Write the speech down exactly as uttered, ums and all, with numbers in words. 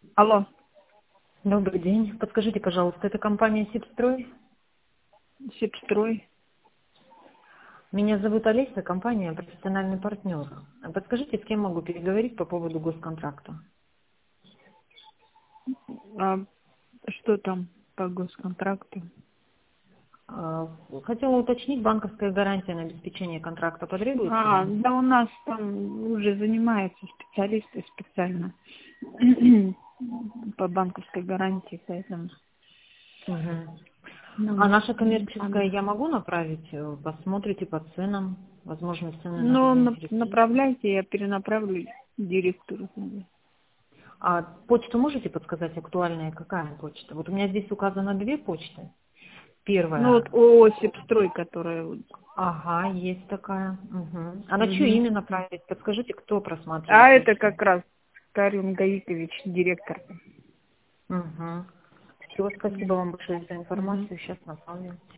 Алло, Добрый день. Подскажите, пожалуйста, это компания Сибстрой? Сибстрой. Меня зовут Олеся, компания профессиональный партнер. А Подскажите, с кем могу переговорить по поводу госконтракта? А что там по госконтракту? А, Хотела уточнить, банковская гарантия на обеспечение контракта потребуется А, вам? да у нас там уже занимаются специалисты специально по банковской гарантии, поэтому Мгм. А нам наша не коммерческая надо. я могу направить? Э, Посмотрите по ценам. Возможно, цены нас Но на- заинтересуют. направляйте, я перенаправлю директору. А почту можете подсказать, актуальная какая почта? Вот у меня здесь указано две почты. Ну вот Первая. ООО Сибстрой, которая... вот, Ага, есть такая. Мгм. А на чью мгм. имя направить? Подскажите, кто А просматривает это почту? как раз Карим Гаикович, директор. Угу. Все, спасибо вам большое за Мгм. информацию. Сейчас направлю.